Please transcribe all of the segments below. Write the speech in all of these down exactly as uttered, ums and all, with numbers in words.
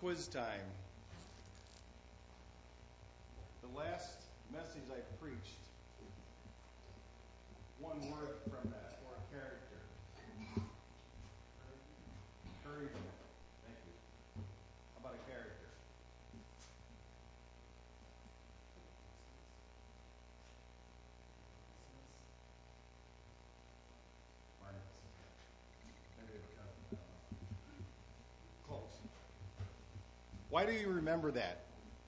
quiz time. The last message I preached, one word from that, or a character. Encouragement. Thank you. How about a character? Marcus. Maybe a cousin. Close. Why do you remember that?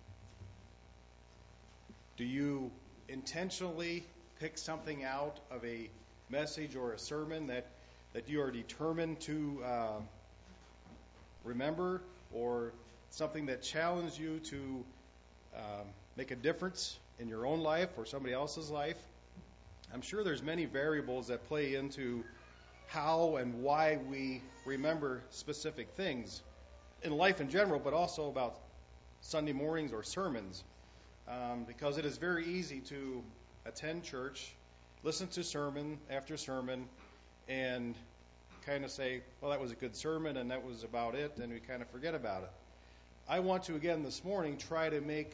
Do you intentionally pick something out of a message or a sermon that, that you are determined to uh, remember, or something that challenged you to um, make a difference in your own life or somebody else's life? I'm sure there's many variables that play into how and why we remember specific things in life in general, but also about Sunday mornings or sermons. Um, because it is very easy to attend church, listen to sermon after sermon, and kind of say, well, that was a good sermon, and that was about it, and we kind of forget about it. I want to, again, this morning, try to make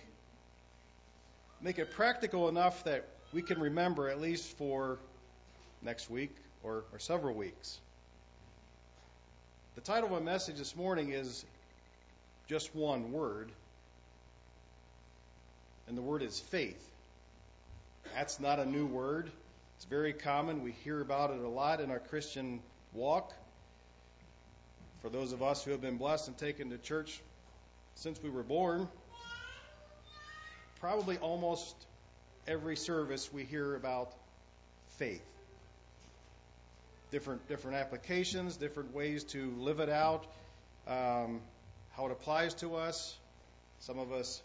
make it practical enough that we can remember at least for next week or, or several weeks. The title of my message this morning is just one word, and the word is faith. That's not a new word. It's very common. We hear about it a lot in our Christian walk. For those of us who have been blessed and taken to church since we were born, probably almost every service we hear about faith. Different different applications, different ways to live it out, um, how it applies to us. Some of us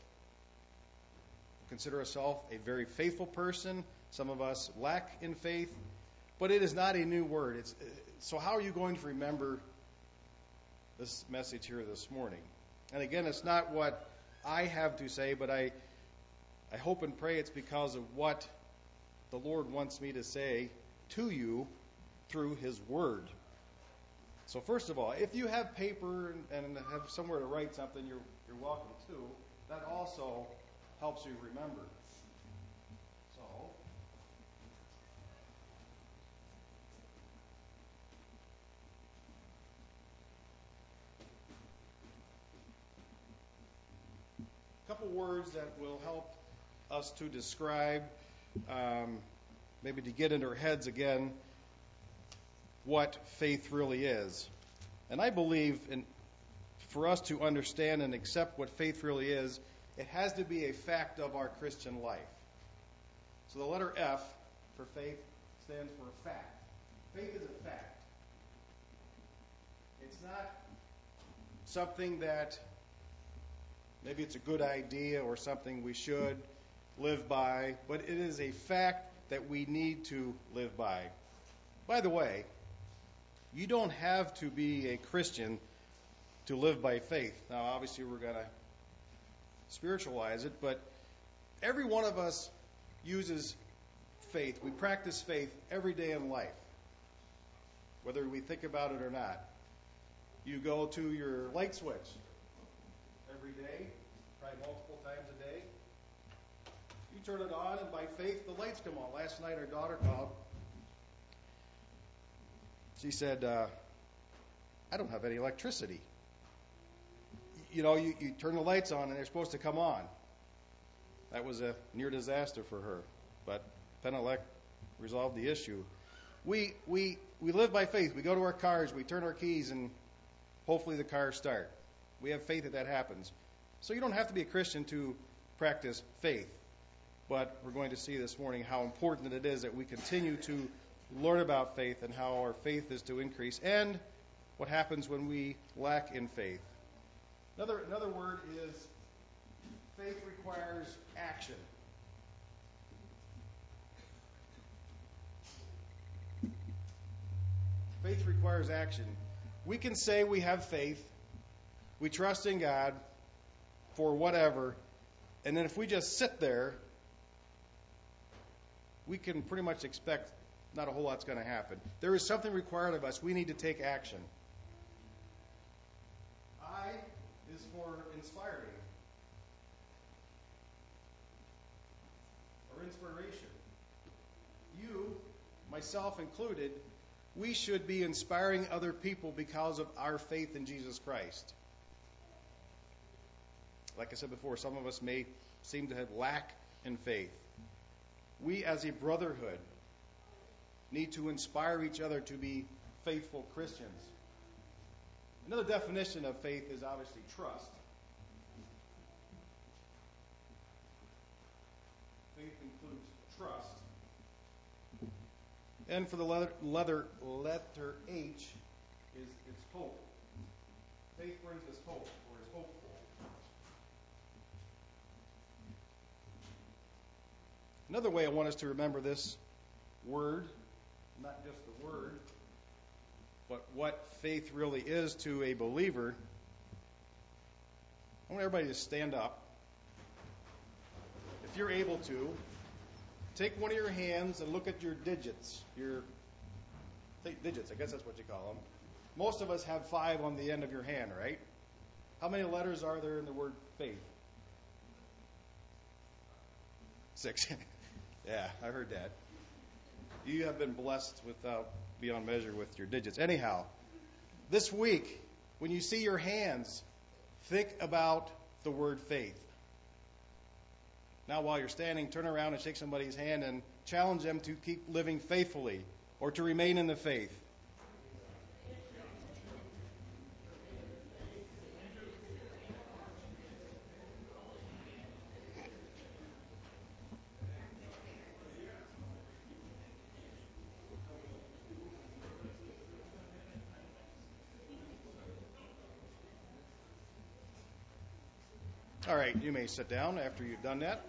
consider ourselves a very faithful person. Some of us lack in faith. But it is not a new word. It's, so how are you going to remember this message here this morning? And again, it's not what I have to say, but I, I hope and pray it's because of what the Lord wants me to say to you through His Word. So first of all, if you have paper and, and have somewhere to write something, you're, you're welcome to. That also helps you remember. So, a couple words that will help us to describe, um, maybe to get into our heads again, what faith really is. And I believe in, for us to understand and accept what faith really is, it has to be a fact of our Christian life. So the letter F for faith stands for fact. Faith is a fact. It's not something that maybe it's a good idea or something we should live by, but it is a fact that we need to live by. By the way, you don't have to be a Christian to live by faith. Now, obviously, we're going to spiritualize it, but every one of us uses faith. We practice faith every day in life, whether we think about it or not. You go to your light switch every day, probably multiple times a day. You turn it on, and by faith, the lights come on. Last night, our daughter called. She said, uh, I don't have any electricity. You know, you, you turn the lights on, and they're supposed to come on. That was a near disaster for her, but Penelec resolved the issue. We we we live by faith. We go to our cars, we turn our keys, and hopefully the cars start. We have faith that that happens. So you don't have to be a Christian to practice faith. But we're going to see this morning how important it is that we continue to learn about faith and how our faith is to increase, and what happens when we lack in faith. Another another word is faith requires action. Faith requires action. We can say we have faith, we trust in God for whatever, and then if we just sit there, we can pretty much expect not a whole lot's going to happen. There is something required of us. We need to take action. I is for inspiring or inspiration. You, myself included, we should be inspiring other people because of our faith in Jesus Christ. Like I said before, some of us may seem to have lack in faith. We as a brotherhood need to inspire each other to be faithful Christians. Another definition of faith is obviously trust. Faith includes trust. And for the letter, letter, letter H is it's hope. Faith brings us hope, or is hopeful. Another way I want us to remember this word, not just the word, but what faith really is to a believer. I want everybody to stand up. If you're able to, take one of your hands and look at your digits. Your take digits, I guess that's what you call them. Most of us have five on the end of your hand, right? How many letters are there in the word faith? Six. Yeah, I heard that. You have been blessed without beyond measure with your digits. Anyhow, this week, when you see your hands, think about the word faith. Now, while you're standing, turn around and shake somebody's hand and challenge them to keep living faithfully or to remain in the faith. All right, you may sit down after you've done that.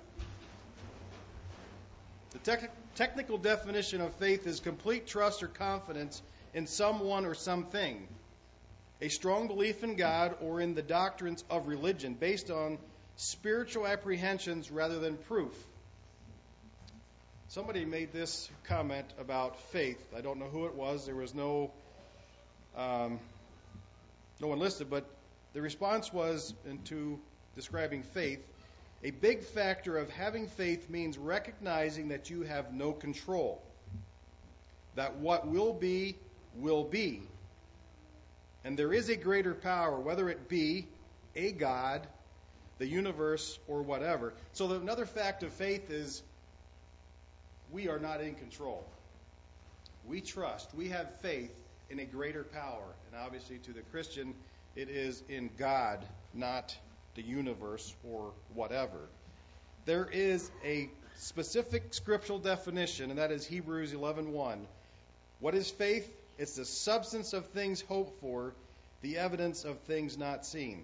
The tec- technical definition of faith is complete trust or confidence in someone or something. A strong belief in God or in the doctrines of religion based on spiritual apprehensions rather than proof. Somebody made this comment about faith. I don't know who it was. There was no um, no one listed, but the response was into describing faith. A big factor of having faith means recognizing that you have no control. That what will be, will be. And there is a greater power, whether it be a God, the universe, or whatever. So another fact of faith is we are not in control. We trust, we have faith in a greater power. And obviously to the Christian, it is in God, not the universe or whatever. There is a specific scriptural definition, and that is Hebrews eleven one. What is faith? It's the substance of things hoped for, the evidence of things not seen.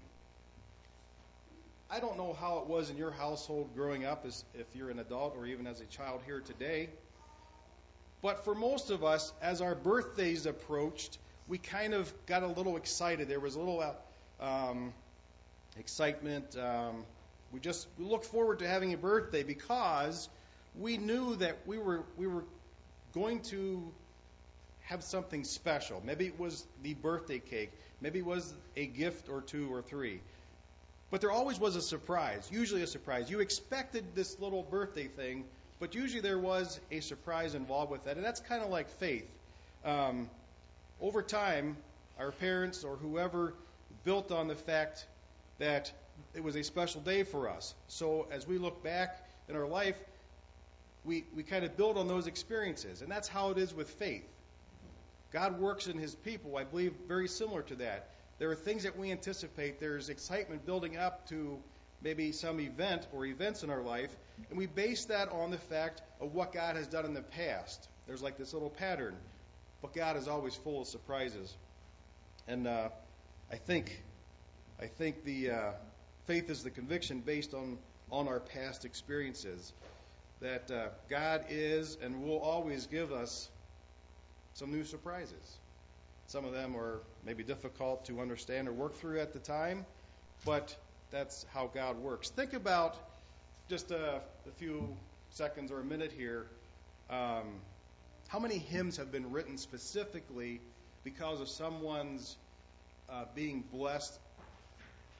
I don't know how it was in your household growing up, as if you're an adult or even as a child here today. But for most of us, as our birthdays approached, we kind of got a little excited. There was a little um, excitement. Um, we just we looked forward to having a birthday because we knew that we were we were going to have something special. Maybe it was the birthday cake. Maybe it was a gift or two or three. But there always was a surprise, usually a surprise. You expected this little birthday thing, but usually there was a surprise involved with that. And that's kind of like faith. Um, over time, our parents or whoever built on the fact that it was a special day for us. So as we look back in our life, we, we kind of build on those experiences. And that's how it is with faith. God works in his people, I believe, very similar to that. There are things that we anticipate. There's excitement building up to maybe some event or events in our life, and we base that on the fact of what God has done in the past. There's like this little pattern, but God is always full of surprises. And uh, I think I think the uh, faith is the conviction based on, on our past experiences that uh, God is and will always give us some new surprises. Some of them are maybe difficult to understand or work through at the time, but that's how God works. Think about just a, a few seconds or a minute here. Um, how many hymns have been written specifically because of someone's uh, being blessed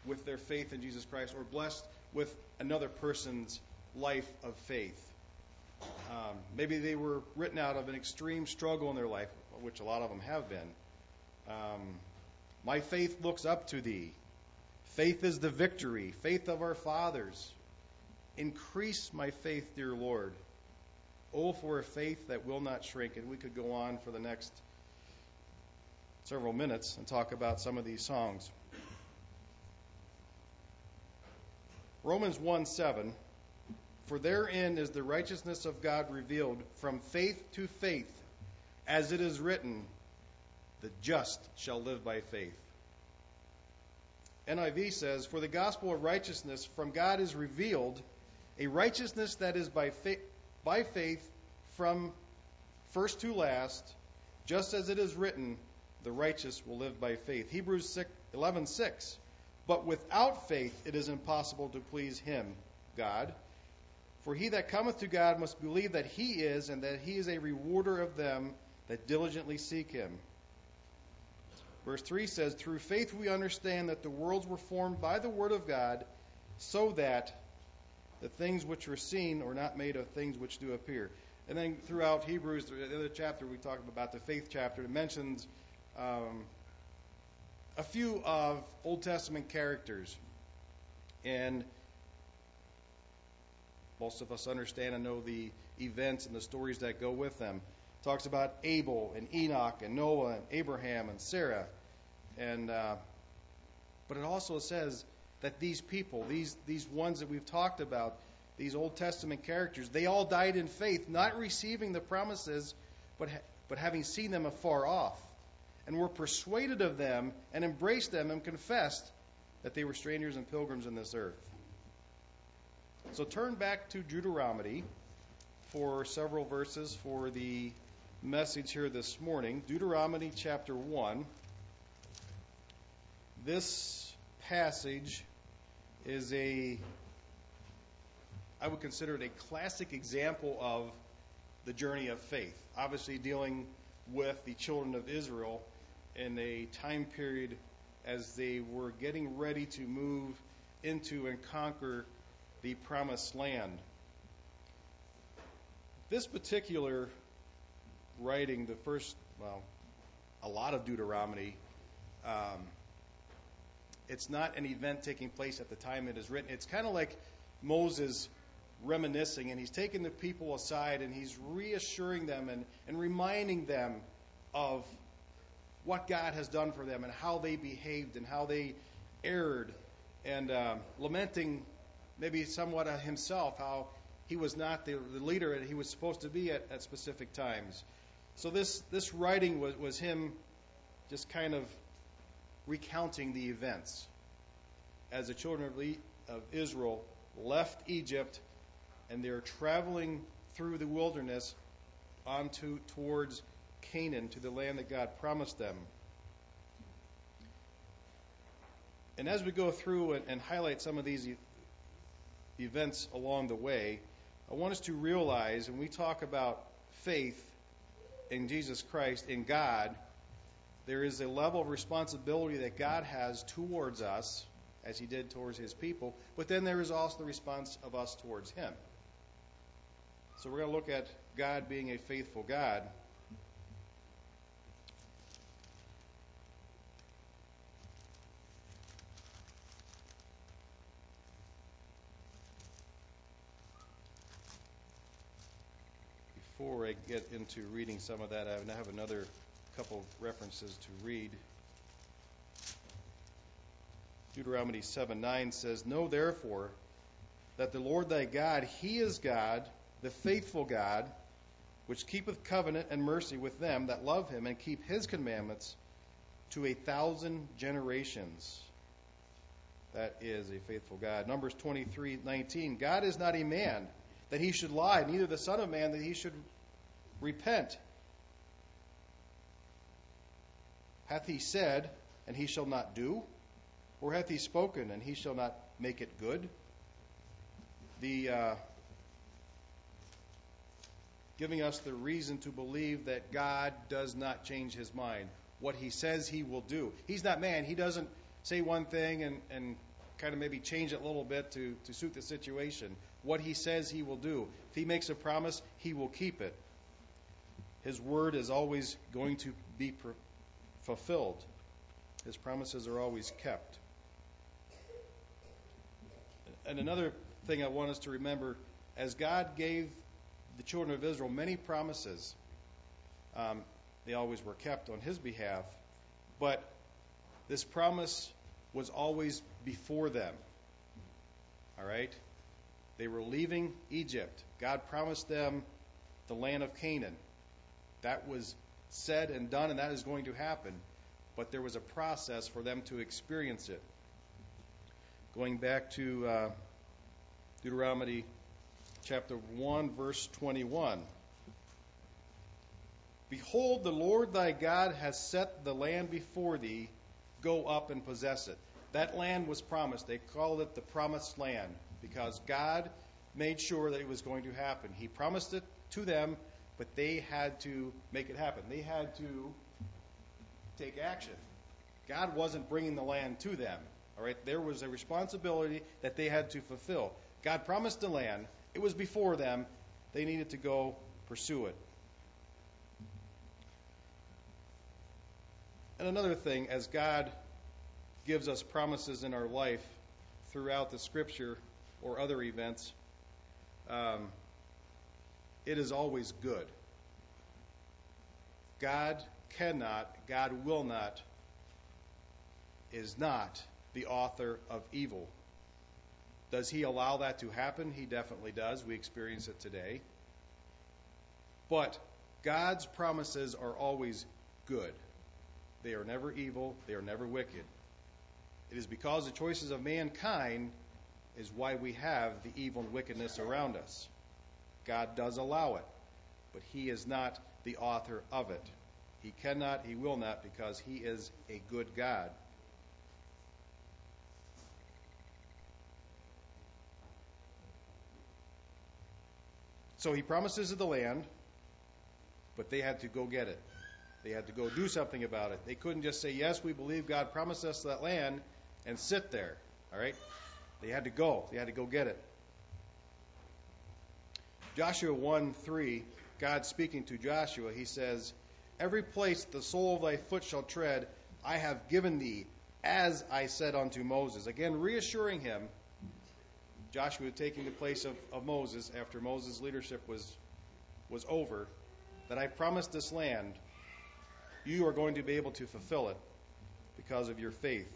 with their faith in Jesus Christ, or blessed with another person's life of faith. Um, maybe they were written out of an extreme struggle in their life, which a lot of them have been. Um, My faith looks up to thee. Faith is the victory. Faith of our fathers. Increase my faith, dear Lord. Oh, for a faith that will not shrink. And we could go on for the next several minutes and talk about some of these songs. Romans one seven. For therein is the righteousness of God revealed from faith to faith, as it is written, the just shall live by faith. N I V says, for the gospel of righteousness from God is revealed, a righteousness that is by faith, by faith from first to last, just as it is written, the righteous will live by faith. Hebrews eleven six. But without faith it is impossible to please him, God. For he that cometh to God must believe that he is, and that he is a rewarder of them that diligently seek him. Verse three says, through faith we understand that the worlds were formed by the word of God, so that the things which are seen are not made of things which do appear. And then throughout Hebrews, the other chapter we talk about, the faith chapter, it mentions um, a few of Old Testament characters. And most of us understand and know the events and the stories that go with them. It talks about Abel and Enoch and Noah and Abraham and Sarah. And uh, but it also says that these people, these these ones that we've talked about, these Old Testament characters, they all died in faith, not receiving the promises, but ha- but having seen them afar off, and were persuaded of them and embraced them and confessed that they were strangers and pilgrims in this earth. So turn back to Deuteronomy for several verses for the message here this morning. Deuteronomy chapter one. This passage is a, I would consider it a classic example of the journey of faith. Obviously dealing with the children of Israel in a time period as they were getting ready to move into and conquer the promised land. This particular writing, the first, well, a lot of Deuteronomy, um, it's not an event taking place at the time it is written. It's kind of like Moses reminiscing, and he's taking the people aside and he's reassuring them and, and reminding them of what God has done for them and how they behaved and how they erred, and um, lamenting maybe somewhat of himself, how he was not the, the leader that he was supposed to be at, at specific times. So this, this writing was, was him just kind of recounting the events as the children of, Le- of Israel left Egypt and they're traveling through the wilderness onto towards Canaan, to the land that God promised them. And as we go through and, and highlight some of these e- events along the way, I want us to realize when we talk about faith in Jesus Christ, in God, there is a level of responsibility that God has towards us, as he did towards his people, but then there is also the response of us towards him. So we're going to look at God being a faithful God. Before I get into reading some of that, I have another couple of references to read. Deuteronomy seven nine says, know therefore that the Lord thy God, he is God, the faithful God, which keepeth covenant and mercy with them that love him and keep his commandments to a thousand generations. That is a faithful God. Numbers twenty-three nineteen, God is not a man that he should lie, neither the Son of Man that he should repent. Hath he said, and he shall not do? Or hath he spoken, and he shall not make it good? The uh, giving us the reason to believe that God does not change his mind. What he says he will do. He's not man. He doesn't say one thing and, and kind of maybe change it a little bit to, to suit the situation. What he says he will do. If he makes a promise, he will keep it. His word is always going to be per- fulfilled. His promises are always kept. And another thing I want us to remember, as God gave the children of Israel many promises, um, they always were kept on his behalf, but this promise was always before them. All right? They were leaving Egypt. God promised them the land of Canaan. That was said and done, and that is going to happen. But there was a process for them to experience it. Going back to uh, Deuteronomy chapter one, verse twenty-one. Behold, the Lord thy God has set the land before thee. Go up and possess it. That land was promised. They called it the promised land because God made sure that it was going to happen. He promised it to them, but they had to make it happen. They had to take action. God wasn't bringing the land to them. All right, there was a responsibility that they had to fulfill. God promised the land. It was before them. They needed to go pursue it. And another thing, as God gives us promises in our life throughout the Scripture or other events, um, it is always good. God cannot, God will not, is not the author of evil. Does he allow that to happen? He definitely does. We experience it today. But God's promises are always good. They are never evil. They are never wicked. It is because the choices of mankind is why we have the evil and wickedness around us. God does allow it, but he is not the author of it. He cannot, he will not, because he is a good God. So he promises the land, but they had to go get it. They had to go do something about it. They couldn't just say, yes, we believe God promised us that land, and sit there. All right? They had to go. They had to go get it. Joshua one three, God speaking to Joshua, he says, every place the sole of thy foot shall tread, I have given thee, as I said unto Moses. Again, reassuring him, Joshua taking the place of, of Moses after Moses' leadership was, was over, that I promised this land, you are going to be able to fulfill it because of your faith.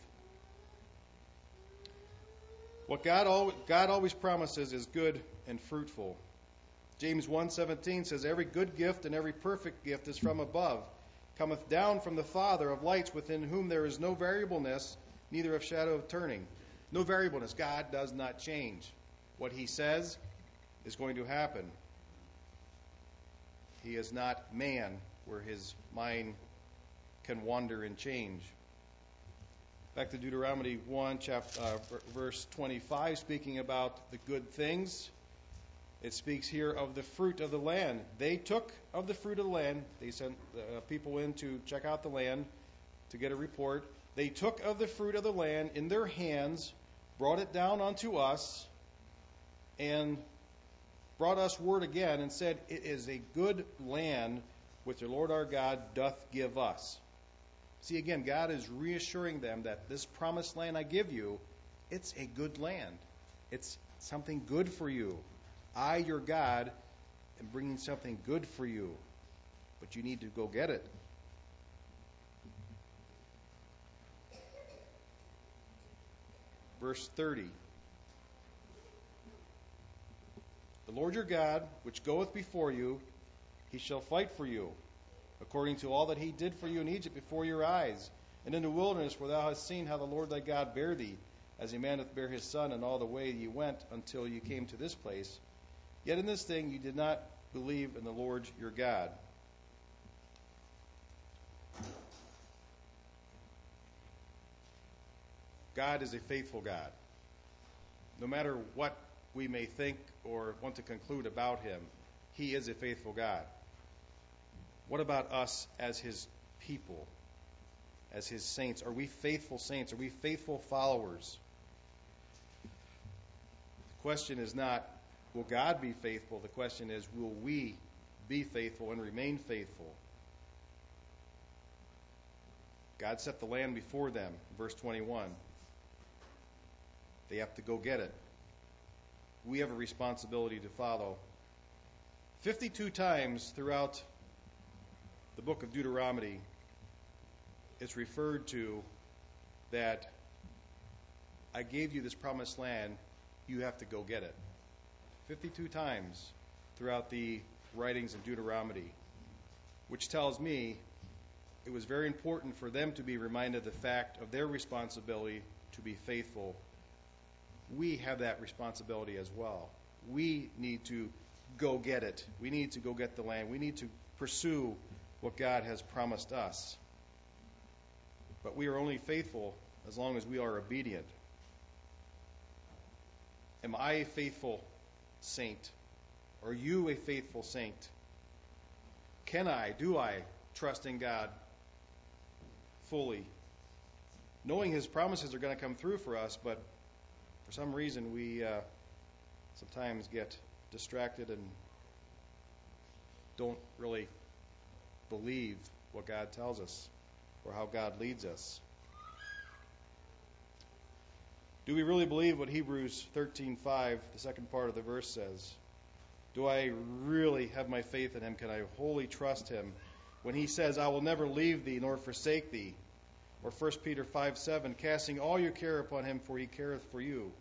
What God, al- God always promises is good and fruitful. James one seventeen says, every good gift and every perfect gift is from above, cometh down from the Father of lights, within whom there is no variableness, neither of shadow of turning. No variableness. God does not change. What he says is going to happen. He is not man, where his mind can wander and change. Back to Deuteronomy one, chapter, uh, verse twenty-five, speaking about the good things. It speaks here of the fruit of the land. They took of the fruit of the land. They sent uh, people in to check out the land to get a report. They took of the fruit of the land in their hands, brought it down unto us, and brought us word again and said, it is a good land which the Lord our God doth give us. See, again, God is reassuring them that this promised land I give you, it's a good land. It's something good for you. I, your God, am bringing something good for you, but you need to go get it. Verse thirty. The Lord your God, which goeth before you, he shall fight for you, according to all that he did for you in Egypt before your eyes, and in the wilderness where thou hast seen how the Lord thy God bare thee, as a man doth bear his son, and all the way ye went until you came to this place. Yet in this thing you did not believe in the Lord your God. God is a faithful God. No matter what we may think or want to conclude about him, he is a faithful God. What about us as his people, as his saints? Are we faithful saints? Are we faithful followers? The question is not, will God be faithful? The question is, will we be faithful and remain faithful? God set the land before them, verse twenty-one. They have to go get it. We have a responsibility to follow. fifty-two times throughout the book of Deuteronomy, it's referred to that I gave you this promised land, you have to go get it. fifty-two times throughout the writings of Deuteronomy, which tells me it was very important for them to be reminded of the fact of their responsibility to be faithful. We have that responsibility as well. We need to go get it. We need to go get the land. We need to pursue what God has promised us. But we are only faithful as long as we are obedient. Am I a faithful saint? Are you a faithful saint? Can I, do I trust in God fully, knowing His promises are going to come through for us, but for some reason we uh, sometimes get distracted and don't really believe what God tells us or how God leads us. Do we really believe what Hebrews thirteen five, the second part of the verse, says? Do I really have my faith in Him? Can I wholly trust Him when He says, I will never leave thee nor forsake thee? Or First Peter five seven, casting all your care upon Him, for He careth for you.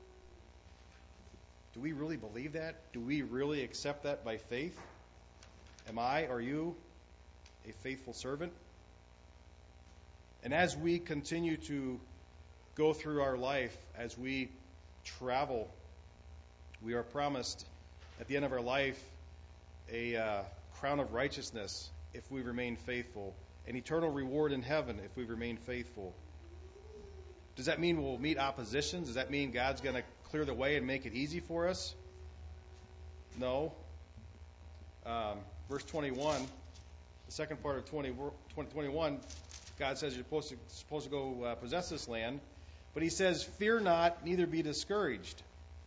Do we really believe that? Do we really accept that by faith? Am I, are you, a faithful servant? And as we continue to go through our life, as we travel, we are promised at the end of our life a uh, crown of righteousness if we remain faithful, an eternal reward in heaven if we remain faithful. Does that mean we'll meet oppositions? Does that mean God's going to clear the way and make it easy for us? No. Um, verse twenty-one, the second part of twenty, twenty-one, God says you're supposed to, supposed to go uh, possess this land. But He says, fear not, neither be discouraged.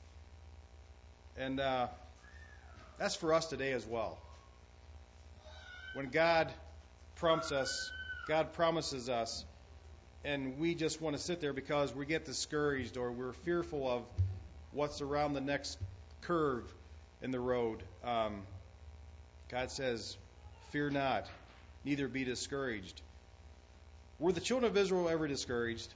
And uh, that's for us today as well. When God prompts us, God promises us, and we just want to sit there because we get discouraged or we're fearful of what's around the next curve in the road. Um, God says, fear not, neither be discouraged. Were the children of Israel ever discouraged?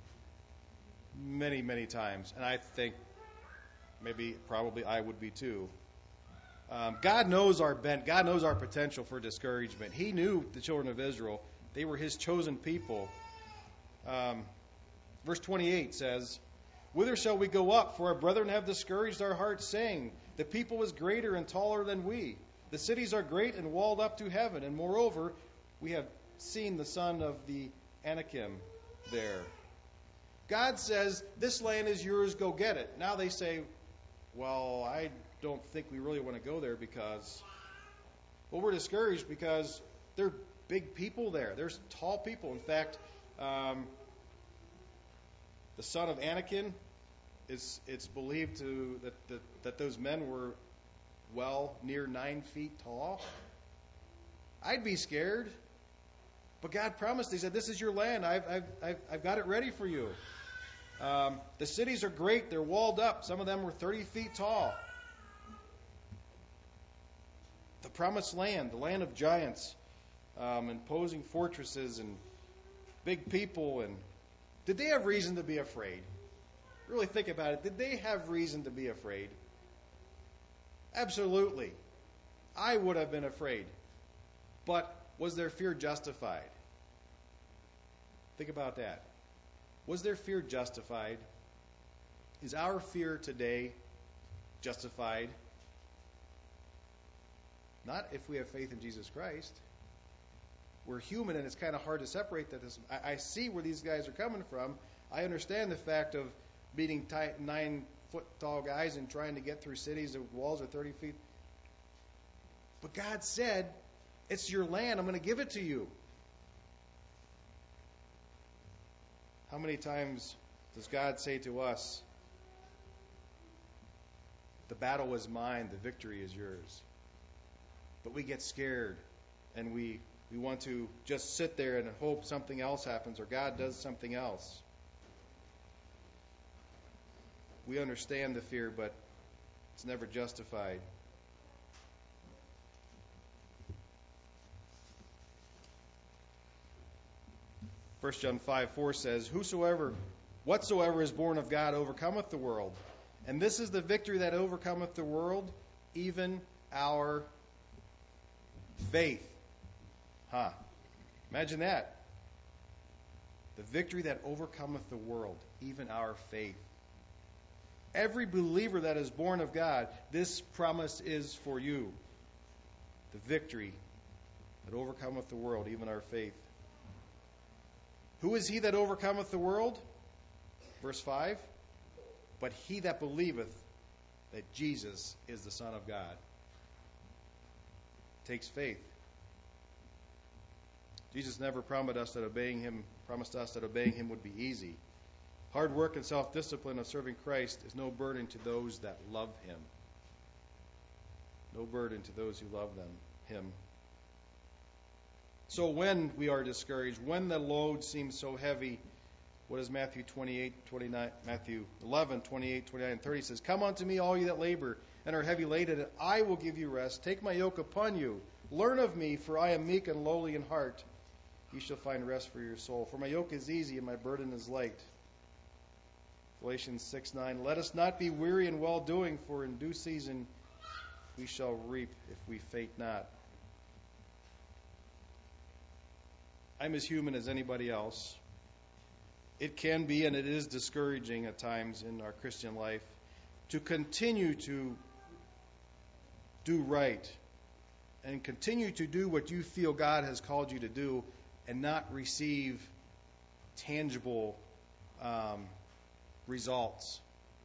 Many, many times. And I think maybe, probably I would be too. Um, God knows our bent. God knows our potential for discouragement. He knew the children of Israel. They were His chosen people. Um, verse twenty-eight says, whither shall we go up? For our brethren have discouraged our hearts, saying, the people is greater and taller than we. The cities are great and walled up to heaven. And moreover, we have seen the son of the Anakim there. God says, this land is yours, go get it. Now they say, well, I don't think we really want to go there because, well, we're discouraged because there are big people there. There's tall people. In fact, um, the son of Anakim, is it's believed to that, that, that those men were well near nine feet tall. I'd be scared. But God promised, He said, this is your land. I've, I've, I've, I've got it ready for you. Um, the cities are great. They're walled up. Some of them were thirty feet tall. The promised land, the land of giants, um, imposing fortresses and big people. And did they have reason to be afraid? Really think about it. Did they have reason to be afraid? Absolutely. I would have been afraid. But was their fear justified? Think about that. Was their fear justified? Is our fear today justified? Not if we have faith in Jesus Christ. We're human, and it's kind of hard to separate that. This, I, I see where these guys are coming from. I understand the fact of beating tight, nine-foot-tall guys and trying to get through cities that walls are thirty feet. But God said, it's your land. I'm going to give it to you. How many times does God say to us, The battle is mine, the victory is yours. But we get scared, and we, we want to just sit there and hope something else happens or God does something else. We understand the fear, but it's never justified. First John five four says, Whosoever, whatsoever is born of God overcometh the world. And this is the victory that overcometh the world, even our faith. Huh. Imagine that. The victory that overcometh the world, even our faith. Every believer that is born of God, this promise is for you. The victory that overcometh the world, even our faith. Who is he that overcometh the world? Verse five. But he that believeth that Jesus is the Son of God. It takes faith. Jesus never promised us that obeying him, promised us that obeying him would be easy. Hard work and self-discipline of serving Christ is no burden to those that love him. No burden to those who love them, him. So when we are discouraged, when the load seems so heavy, what does Matthew twenty-eight, twenty-nine, Matthew eleven, twenty-eight, twenty-nine, and thirty says? Come unto me, all you that labor and are heavy laden, and I will give you rest. Take my yoke upon you. Learn of me, for I am meek and lowly in heart. You shall find rest for your soul. For my yoke is easy and my burden is light. Galatians six nine. Let us not be weary in well-doing, for in due season we shall reap if we faint not. I'm as human as anybody else. It can be, and it is discouraging at times in our Christian life, to continue to do right and continue to do what you feel God has called you to do and not receive tangible um, results.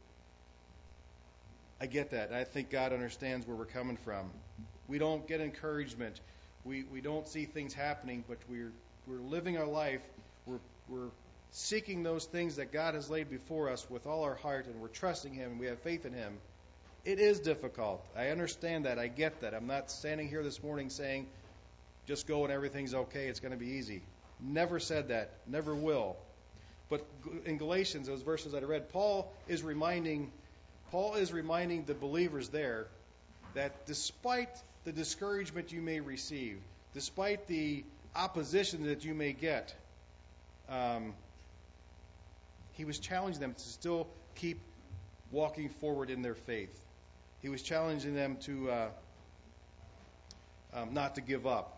I get that. I think God understands where we're coming from. We don't get encouragement. We we don't see things happening, but we're we're living our life. We're we're seeking those things that God has laid before us with all our heart, and we're trusting him, and we have faith in him. It is difficult. I understand that. I get that. I'm not standing here this morning saying, just go and everything's okay, it's going to be easy. Never said that. Never will. But in Galatians, those verses that I read, Paul is reminding Paul is reminding the believers there that despite the discouragement you may receive, despite the opposition that you may get, um, he was challenging them to still keep walking forward in their faith. He was challenging them to uh, um, not to give up.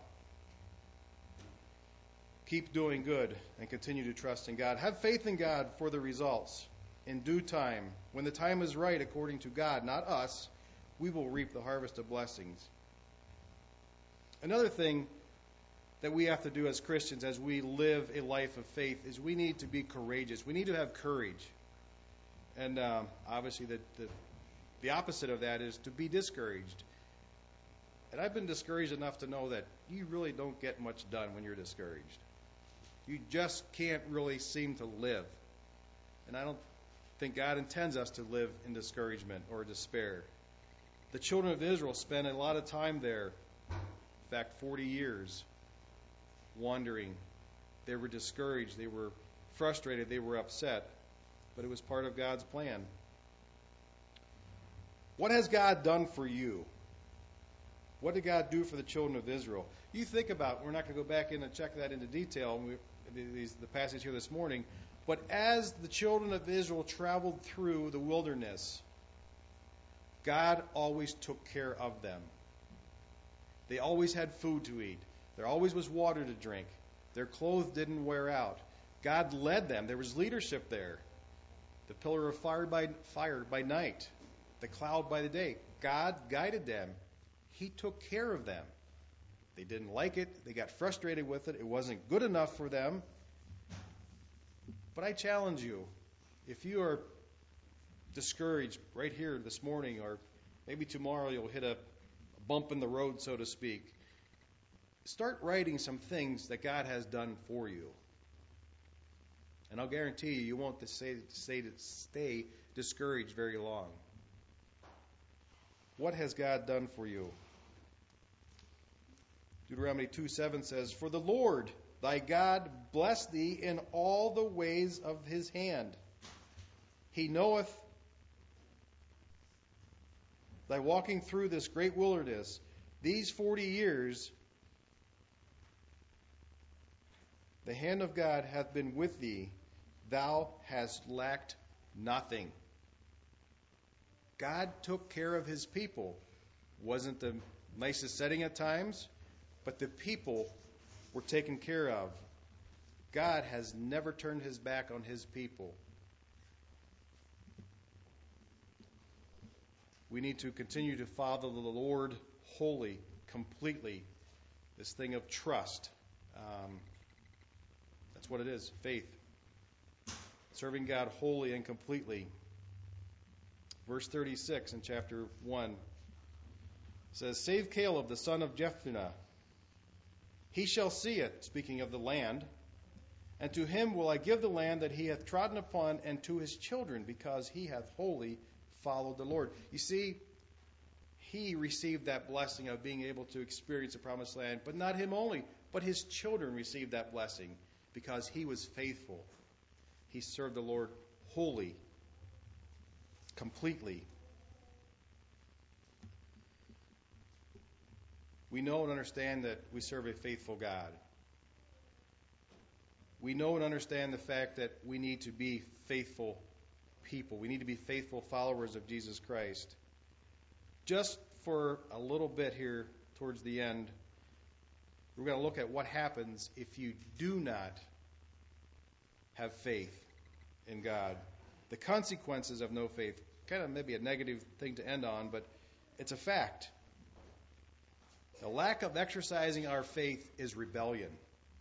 Keep doing good and continue to trust in God. Have faith in God for the results. In due time, when the time is right, according to God, not us, we will reap the harvest of blessings. Another thing that we have to do as Christians as we live a life of faith is we need to be courageous. We need to have courage. And um, obviously the, the, the opposite of that is to be discouraged. And I've been discouraged enough to know that you really don't get much done when you're discouraged. You just can't really seem to live. And I don't think God intends us to live in discouragement or despair. The children of Israel spent a lot of time there. In fact, forty years wandering. They were discouraged. They were frustrated. They were upset. But it was part of God's plan. What has God done for you? What did God do for the children of Israel? You think about, we're not going to go back in and check that into detail, we, these, the passage here this morning, but as the children of Israel traveled through the wilderness, God always took care of them. They always had food to eat. There always was water to drink. Their clothes didn't wear out. God led them. There was leadership there. The pillar of fire by, fire by night, the cloud by the day. God guided them. He took care of them. They didn't like it. They got frustrated with it. It wasn't good enough for them. But I challenge you, if you are discouraged right here this morning, or maybe tomorrow you'll hit a bump in the road, so to speak, start writing some things that God has done for you. And I'll guarantee you, you won't stay, stay, stay discouraged very long. What has God done for you? Deuteronomy two seven says, For the Lord thy God bless thee in all the ways of his hand. He knoweth thy walking through this great wilderness. These forty years the hand of God hath been with thee. Thou hast lacked nothing. God took care of his people. Wasn't the nicest setting at times, but the people were taken care of. God has never turned his back on his people. We need to continue to follow the Lord wholly, completely. This thing of trust. Um, that's what it is, faith. Serving God wholly and completely. Verse thirty-six in chapter one says, Save Caleb, the son of Jephunneh. He shall see it, speaking of the land, and to him will I give the land that he hath trodden upon, and to his children, because he hath wholly followed the Lord. You see, he received that blessing of being able to experience the promised land, but not him only, but his children received that blessing because he was faithful. He served the Lord wholly, completely. We know and understand that we serve a faithful God. We know and understand the fact that we need to be faithful people. We need to be faithful followers of Jesus Christ. Just for a little bit here towards the end, we're going to look at what happens if you do not have faith in God. The consequences of no faith. Kind of maybe a negative thing to end on, but it's a fact. The lack of exercising our faith is rebellion.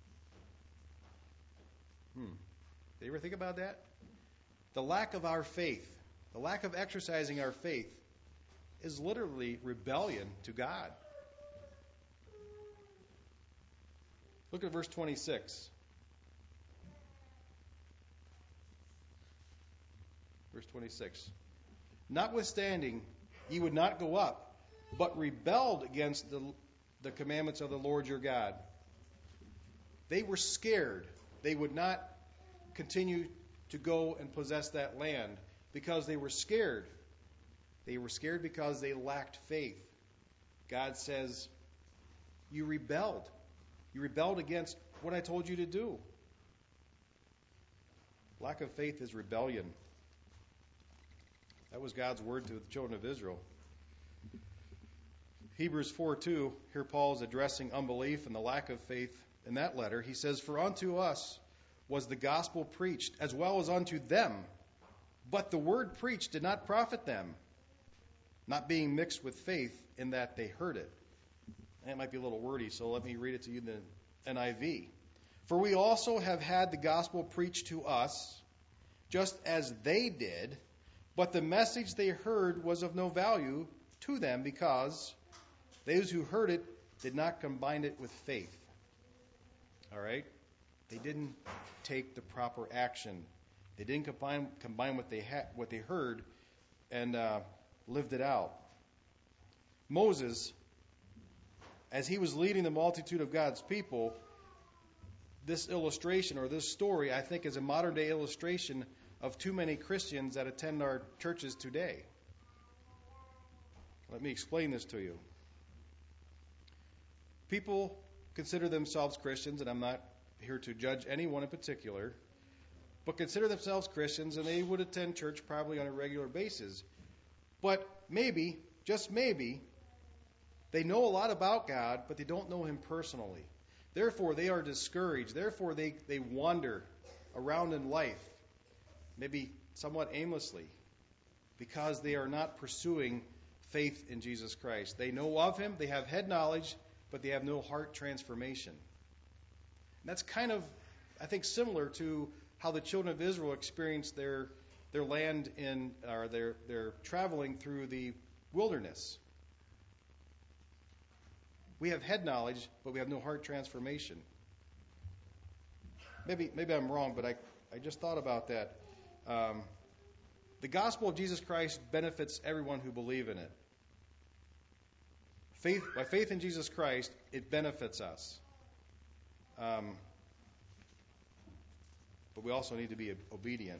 Hmm. Did you ever think about that? The lack of our faith, the lack of exercising our faith, is literally rebellion to God. Look at verse twenty-six. Verse twenty-six. Notwithstanding, ye would not go up, but rebelled against the, the commandments of the Lord your God. They were scared. They would not continue to go and possess that land because they were scared. They were scared because they lacked faith. God says, you rebelled. You rebelled against what I told you to do. Lack of faith is rebellion. That was God's word to the children of Israel. Hebrews four two, here Paul is addressing unbelief and the lack of faith in that letter. He says, For unto us was the gospel preached, as well as unto them. But the word preached did not profit them, not being mixed with faith in that they heard it. And it might be a little wordy, so let me read it to you in the N I V. For we also have had the gospel preached to us, just as they did, but the message they heard was of no value to them, because those who heard it did not combine it with faith. All right? They didn't take the proper action. They didn't combine combine what they ha- what they heard and uh, lived it out. Moses, as he was leading the multitude of God's people, this illustration or this story, I think, is a modern day illustration of too many Christians that attend our churches today. Let me explain this to you. People consider themselves Christians, and I'm not here to judge anyone in particular, but consider themselves Christians, and they would attend church probably on a regular basis. But maybe, just maybe, they know a lot about God, but they don't know Him personally. Therefore, they are discouraged. Therefore, they, they wander around in life, maybe somewhat aimlessly, because they are not pursuing faith in Jesus Christ. They know of Him, they have head knowledge, but they have no heart transformation. And that's kind of, I think, similar to how the children of Israel experienced their their land in, or their their traveling through the wilderness. We have head knowledge, but we have no heart transformation. Maybe maybe I'm wrong, but I, I just thought about that. Um, the gospel of Jesus Christ benefits everyone who believes in it. faith, by faith in Jesus Christ, it benefits us. Um, but we also need to be obedient.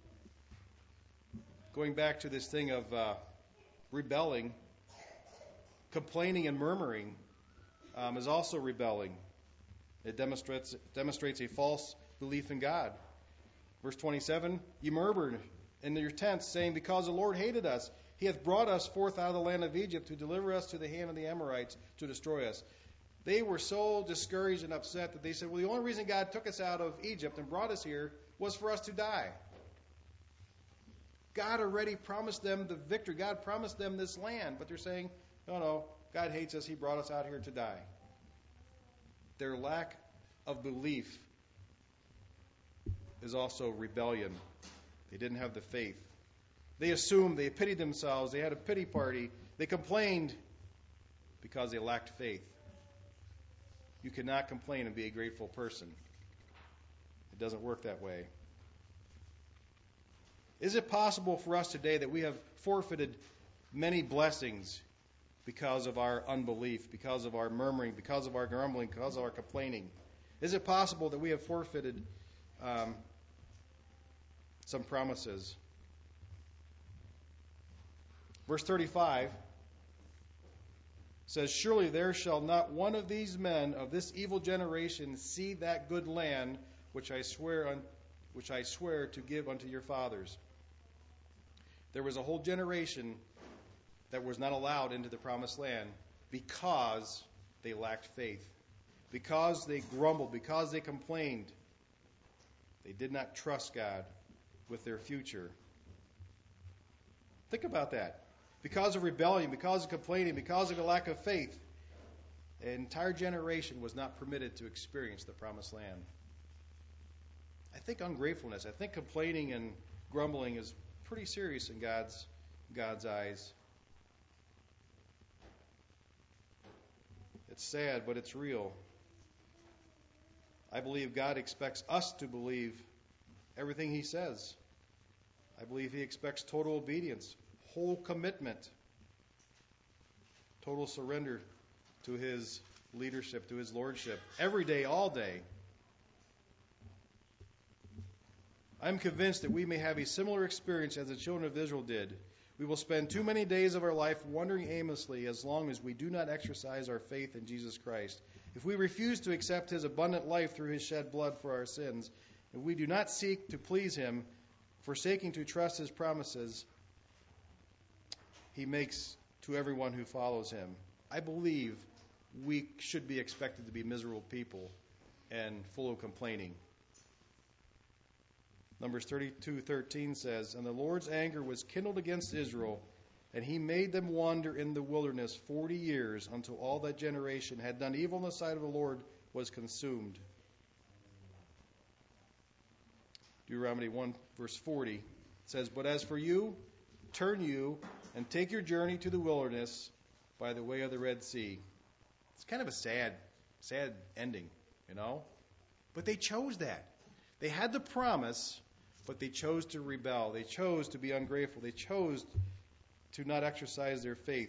Going back to this thing of uh, rebelling, complaining and murmuring um, is also rebelling. It demonstrates demonstrates a false belief in God. Verse twenty-seven, you murmured in your tents, saying, because the Lord hated us, he hath brought us forth out of the land of Egypt to deliver us to the hand of the Amorites to destroy us. They were so discouraged and upset that they said, well, the only reason God took us out of Egypt and brought us here was for us to die. God already promised them the victory. God promised them this land. But they're saying, no, no, God hates us. He brought us out here to die. Their lack of belief is also rebellion. They didn't have the faith. They assumed, they pitied themselves. They had a pity party. They complained because they lacked faith. You cannot complain and be a grateful person. It doesn't work that way. Is it possible for us today that we have forfeited many blessings because of our unbelief, because of our murmuring, because of our grumbling, because of our complaining? Is it possible that we have forfeited um, some promises? Verse thirty-five says, surely there shall not one of these men of this evil generation see that good land which I swear un, which I swear to give unto your fathers. There was a whole generation that was not allowed into the promised land because they lacked faith, because they grumbled, because they complained. They did not trust God with their future. Think about that. Because of rebellion, because of complaining, because of a lack of faith, an entire generation was not permitted to experience the promised land. I think ungratefulness, I think complaining and grumbling is pretty serious in God's God's eyes. It's sad, but it's real. I believe God expects us to believe everything He says. I believe He expects total obedience, whole commitment, total surrender to His leadership, to His lordship, every day, all day. I'm convinced that we may have a similar experience as the children of Israel did. We will spend too many days of our life wandering aimlessly as long as we do not exercise our faith in Jesus Christ. If we refuse to accept His abundant life through His shed blood for our sins, if we do not seek to please Him, forsaking to trust His promises, He makes to everyone who follows Him. I believe we should be expected to be miserable people and full of complaining. Numbers thirty-two thirteen says, and the Lord's anger was kindled against Israel, and He made them wander in the wilderness forty years, until all that generation had done evil in the sight of the Lord was consumed. Deuteronomy one verse forty says, but as for you, turn you and take your journey to the wilderness by the way of the Red Sea. It's kind of a sad, sad ending, you know? But they chose that. They had the promise, but they chose to rebel. They chose to be ungrateful. They chose to not exercise their faith.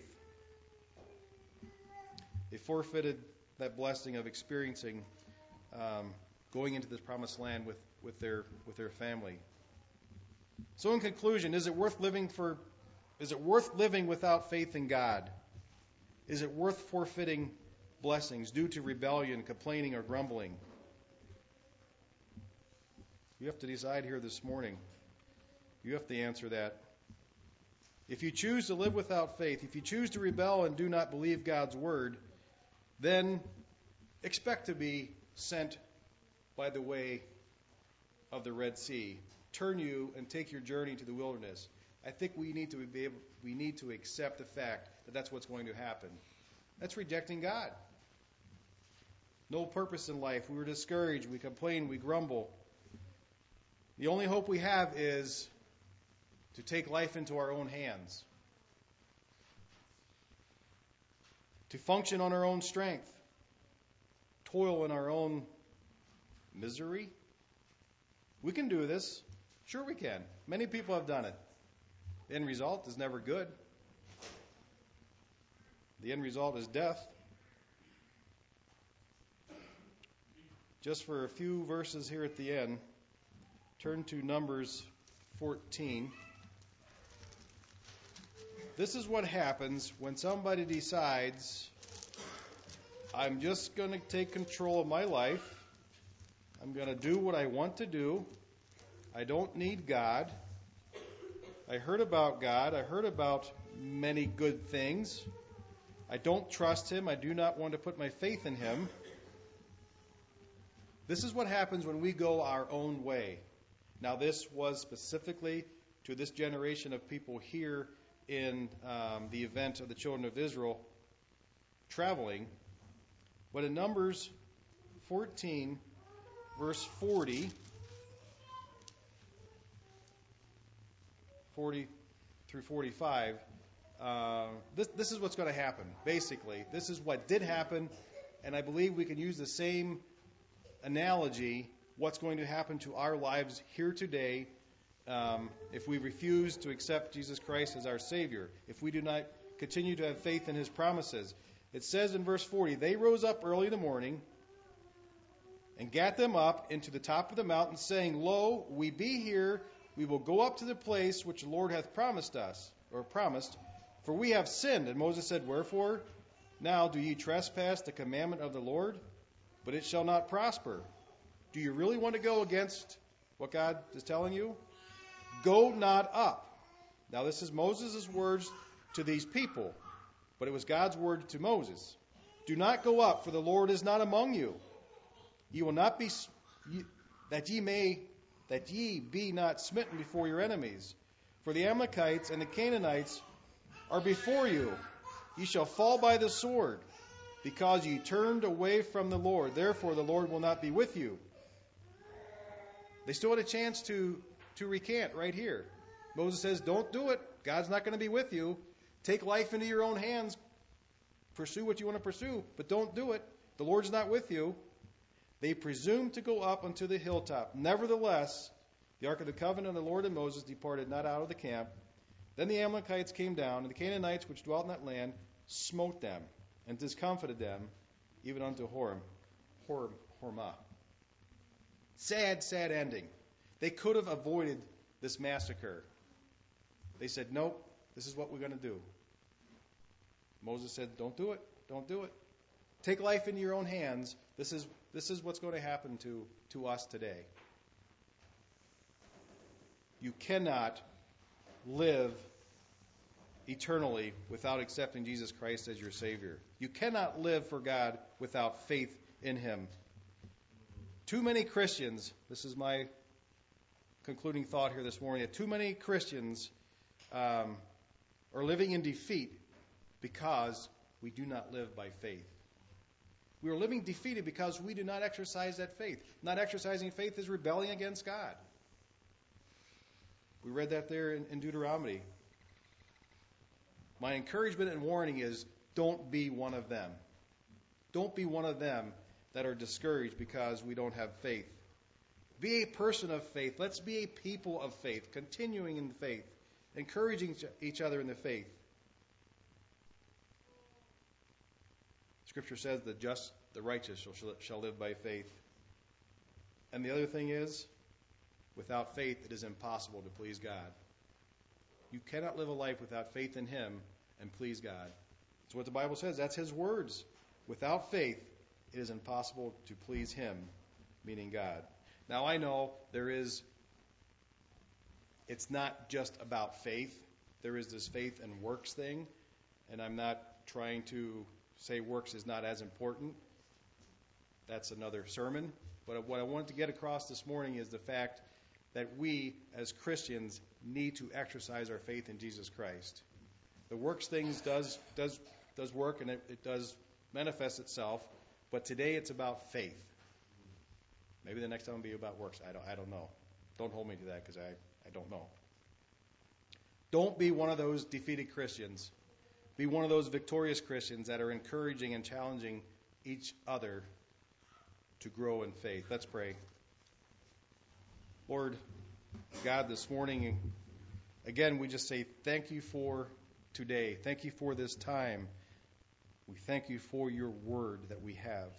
They forfeited that blessing of experiencing um, going into this promised land with, with their with their family. So in conclusion, is it worth living for is it worth living without faith in God? Is it worth forfeiting blessings due to rebellion, complaining, or grumbling? You have to decide here this morning. You have to answer that. If you choose to live without faith, if you choose to rebel and do not believe God's word, then expect to be sent by the way of the Red Sea. Turn you and take your journey to the wilderness. I think we need to be able, we need to accept the fact that that's what's going to happen. That's rejecting God. No purpose in life. We were discouraged. We complain. We grumble. The only hope we have is to take life into our own hands, to function on our own strength, toil in our own misery. We can do this. Sure we can. Many people have done it. The end result is never good. The end result is death. Just for a few verses here at the end, turn to Numbers fourteen. This is what happens when somebody decides, I'm just going to take control of my life. I'm going to do what I want to do. I don't need God. I heard about God. I heard about many good things. I don't trust Him. I do not want to put my faith in Him. This is what happens when we go our own way. Now, this was specifically to this generation of people here in um, the event of the children of Israel traveling. But in Numbers fourteen, verse forty, forty through forty-five, uh, this, this is what's going to happen, basically. This is what did happen, and I believe we can use the same analogy, what's going to happen to our lives here today um, if we refuse to accept Jesus Christ as our Savior, if we do not continue to have faith in His promises. It says in verse forty, they rose up early in the morning and gat them up into the top of the mountain, saying, Lo, we be here, we will go up to the place which the Lord hath promised us, or promised, for we have sinned. And Moses said, Wherefore? Now do ye trespass the commandment of the Lord? But it shall not prosper. Do you really want to go against what God is telling you? Go not up. Now this is Moses' words to these people, but it was God's word to Moses. Do not go up, for the Lord is not among you. Ye will not be, that ye may, that ye be not smitten before your enemies. For the Amalekites and the Canaanites are before you. Ye shall fall by the sword, because ye turned away from the Lord. Therefore the Lord will not be with you. They still had a chance to, to recant right here. Moses says, don't do it. God's not going to be with you. Take life into your own hands. Pursue what you want to pursue, but don't do it. The Lord's not with you. They presumed to go up unto the hilltop. Nevertheless, the ark of the covenant of the Lord and Moses departed not out of the camp. Then the Amalekites came down, and the Canaanites which dwelt in that land smote them, and discomfited them, even unto Horem, Horem, Hormah. Sad, sad ending. They could have avoided this massacre. They said, nope, this is what we're going to do. Moses said, don't do it, don't do it. Take life into your own hands. This is this is what's going to happen to, to us today. You cannot live eternally without accepting Jesus Christ as your Savior. You cannot live for God without faith in Him. Too many Christians, this is my concluding thought here this morning, too many Christians um, are living in defeat because we do not live by faith. We are living defeated because we do not exercise that faith. Not exercising faith is rebelling against God. We read that there in, in Deuteronomy. My encouragement and warning is, don't be one of them. Don't be one of them that are discouraged because we don't have faith. Be a person of faith. Let's be a people of faith, continuing in faith, encouraging each other in the faith. Scripture says the just, the righteous shall, shall live by faith. And the other thing is, without faith, it is impossible to please God. You cannot live a life without faith in Him and please God. That's what the Bible says. That's His words. Without faith, it is impossible to please Him, meaning God. Now, I know there is, it's not just about faith. There is this faith and works thing, and I'm not trying to say works is not as important. That's another sermon. But what I wanted to get across this morning is the fact that we, as Christians, need to exercise our faith in Jesus Christ. The works things does does does work, and it, it does manifest itself. But today it's about faith. Maybe the next time will be about works. I don't I don't know. Don't hold me to that because I, I don't know. Don't be one of those defeated Christians. Be one of those victorious Christians that are encouraging and challenging each other to grow in faith. Let's pray. Lord God, this morning, again, we just say thank you for today. Thank you for this time. We thank you for your word that we have.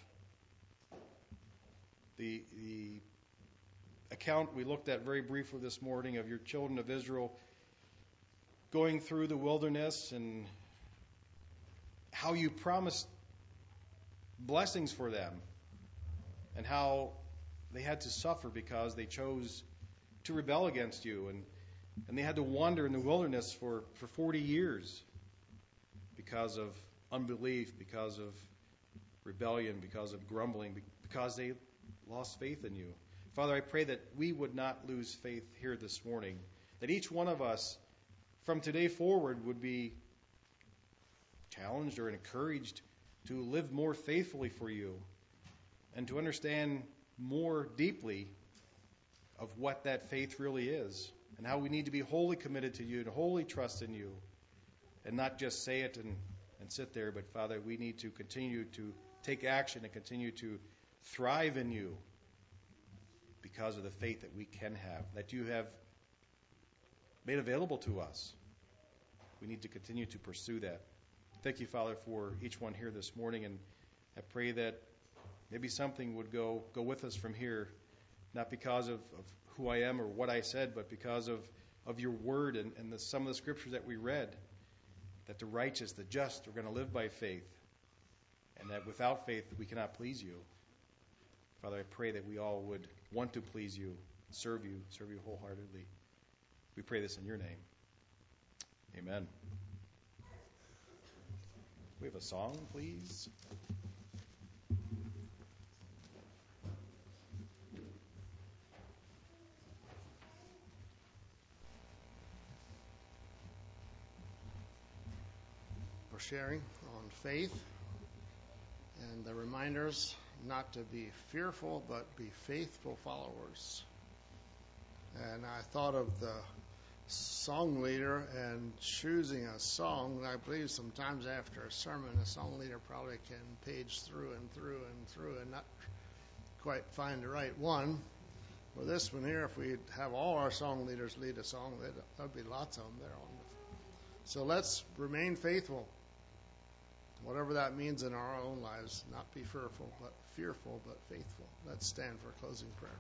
The, the account we looked at very briefly this morning of your children of Israel going through the wilderness and how you promised blessings for them and how they had to suffer because they chose to rebel against you, and, and they had to wander in the wilderness for, for forty years because of unbelief, because of rebellion, because of grumbling, because they lost faith in you. Father, I pray that we would not lose faith here this morning, that each one of us from today forward would be challenged or encouraged to live more faithfully for you and to understand more deeply of what that faith really is and how we need to be wholly committed to you and wholly trust in you and not just say it and, and sit there, but Father, we need to continue to take action and continue to thrive in you because of the faith that we can have, that you have made available to us. We need to continue to pursue that. Thank you, Father, for each one here this morning, and I pray that maybe something would go, go with us from here, not because of, of who I am or what I said, but because of, of your word and, and the, some of the scriptures that we read, that the righteous, the just, are going to live by faith, and that without faith we cannot please you. Father, I pray that we all would want to please you, serve you, serve you wholeheartedly. We pray this in your name. Amen. We have a song, please. We're sharing on faith and the reminders not to be fearful but be faithful followers. And I thought of the song leader and choosing a song. I believe sometimes after a sermon, a song leader probably can page through and through and through and not quite find the right one. For this one here, if we have all our song leaders lead a song, there'd be lots of them there on the. So let's remain faithful, whatever that means in our own lives. Not be fearful, but fearful, but faithful. Let's stand for closing prayer.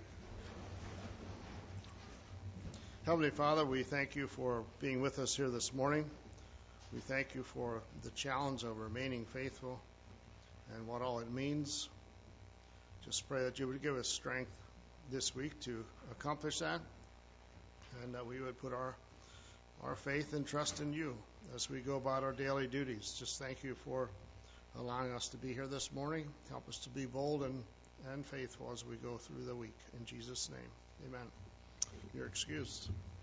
Heavenly Father, we thank you for being with us here this morning. We thank you for the challenge of remaining faithful and what all it means. Just pray that you would give us strength this week to accomplish that, and that we would put our our faith and trust in you as we go about our daily duties. Just thank you for allowing us to be here this morning. Help us to be bold and, and faithful as we go through the week. In Jesus' name, amen. You're excused.